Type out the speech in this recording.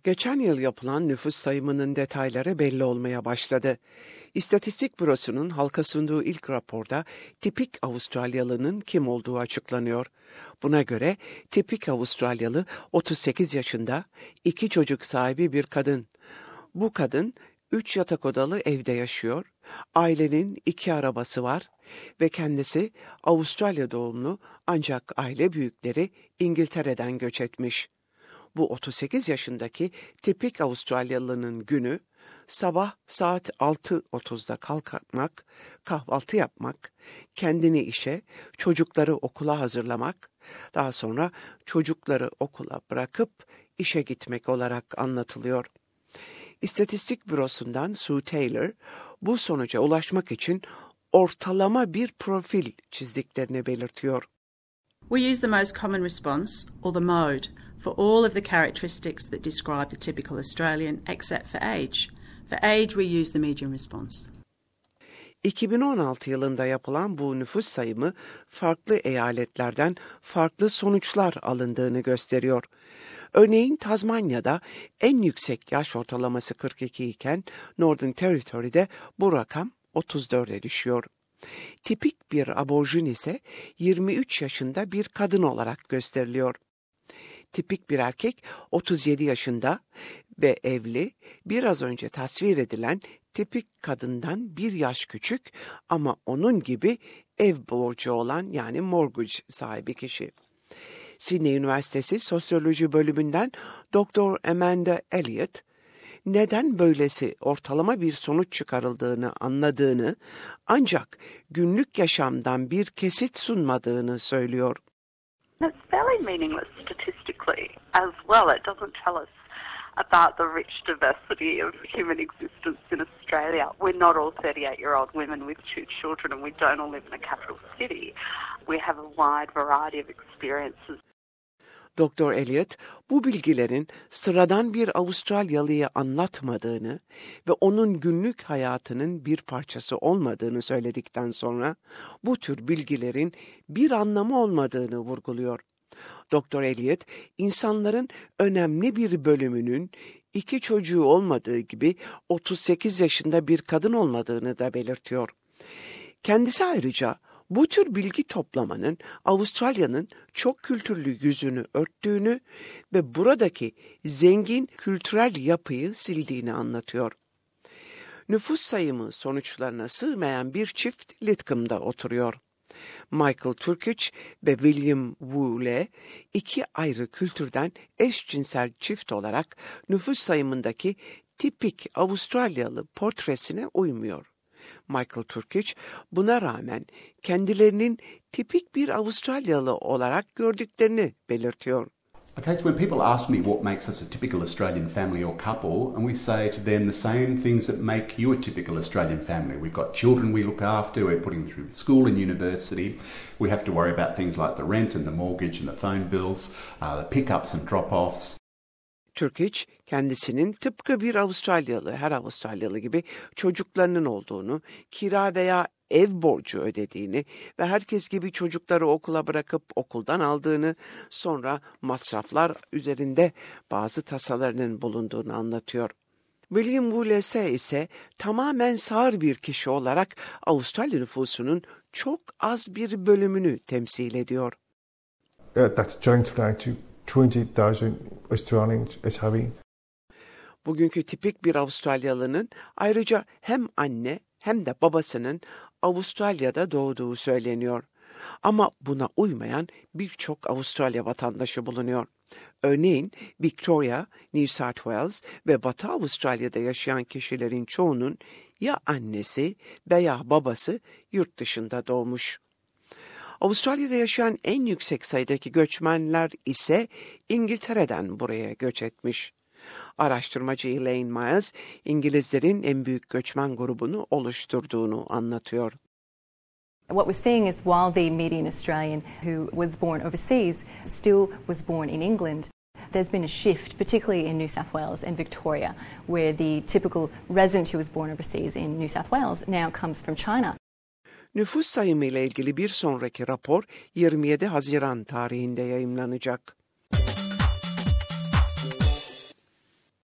Geçen yıl yapılan nüfus sayımının detayları belli olmaya başladı. İstatistik Bürosu'nun halka sunduğu ilk raporda tipik Avustralyalı'nın kim olduğu açıklanıyor. Buna göre tipik Avustralyalı 38 yaşında, 2 çocuk sahibi bir kadın. Bu kadın 3 yatak odalı evde yaşıyor, ailenin 2 arabası var ve kendisi Avustralya doğumlu ancak aile büyükleri İngiltere'den göç etmiş. Bu 38 yaşındaki tipik Avustralyalı'nın günü sabah saat 6.30'da kalkmak, kahvaltı yapmak, kendini işe, çocukları okula hazırlamak, daha sonra çocukları okula bırakıp işe gitmek olarak anlatılıyor. İstatistik Bürosu'ndan Sue Taylor bu sonuca ulaşmak için ortalama bir profil çizdiklerini belirtiyor. We use the most common response, or the mode, for all of the characteristics that describe the typical Australian, except for age. For age, we use the median response. 2016 yılında yapılan bu nüfus sayımı farklı eyaletlerden farklı sonuçlar alındığını gösteriyor. Örneğin Tazmanya'da en yüksek yaş ortalaması 42 iken Northern Territory'de bu rakam 34'e düşüyor. Tipik bir aborjin ise 23 yaşında bir kadın olarak gösteriliyor. Tipik bir erkek 37 yaşında ve evli, biraz önce tasvir edilen tipik kadından bir yaş küçük ama onun gibi ev borcu olan yani mortgage sahibi kişi. Sydney Üniversitesi Sosyoloji bölümünden Dr. Amanda Elliott, neden böylesi ortalama bir sonuç çıkarıldığını anladığını ancak günlük yaşamdan bir kesit sunmadığını söylüyor. It's fairly meaningless statistically as well. It doesn't tell us about the rich diversity of human existence in Australia. We're not all 38-year-old women with 2 children and we don't all live in a capital city. We have a wide variety of experiences. Dr. Elliott, bu bilgilerin sıradan bir Avustralyalı'ya anlatmadığını ve onun günlük hayatının bir parçası olmadığını söyledikten sonra bu tür bilgilerin bir anlamı olmadığını vurguluyor. Dr. Elliott, insanların önemli bir bölümünün 2 çocuğu olmadığı gibi 38 yaşında bir kadın olmadığını da belirtiyor. Kendisi ayrıca bu tür bilgi toplamanın Avustralya'nın çok kültürlü yüzünü örttüğünü ve buradaki zengin kültürel yapıyı sildiğini anlatıyor. Nüfus sayımı sonuçlarına sığmayan bir çift Lidcombe'da oturuyor. Michael Turkic ve William Woolley 2 ayrı kültürden eşcinsel çift olarak nüfus sayımındaki tipik Avustralyalı portresine uymuyor. Michael Turkic buna rağmen kendilerinin tipik bir Avustralyalı olarak gördüklerini belirtiyor. Okay, so when people ask me what makes us a typical Australian family or couple, and we say to them the same things that make you a typical Australian family. We've got children we look after, we're putting them through school and university. We have to worry about things like the rent and the mortgage and the phone bills, the pickups and drop-offs. Turkic, kendisinin tıpkı bir Avustralyalı, her Avustralyalı gibi çocuklarının olduğunu, kira veya ev borcu ödediğini ve herkes gibi çocukları okula bırakıp okuldan aldığını, sonra masraflar üzerinde bazı tasalarının bulunduğunu anlatıyor. William Woolley ise tamamen sağır bir kişi olarak Avustralya nüfusunun çok az bir bölümünü temsil ediyor. That's joined to 20,000 Australians is having. Bugünkü tipik bir Avustralyalı'nın ayrıca hem anne hem de babasının Avustralya'da doğduğu söyleniyor. Ama buna uymayan birçok Avustralya vatandaşı bulunuyor. Örneğin Victoria, New South Wales ve Batı Avustralya'da yaşayan kişilerin çoğunun ya annesi veya babası yurt dışında doğmuş. Avustralya'da yaşayan en yüksek sayıdaki göçmenler ise İngiltere'den buraya göç etmiş. Araştırmacı Elaine Miles, İngilizlerin en büyük göçmen grubunu oluşturduğunu anlatıyor. What we're seeing is while the median Australian who was born overseas still was born in England, there's been a shift, particularly in New South Wales and Victoria, where the typical resident who was born overseas in New South Wales now comes from China. Nüfus sayımı ile ilgili bir sonraki rapor 27 Haziran tarihinde yayımlanacak.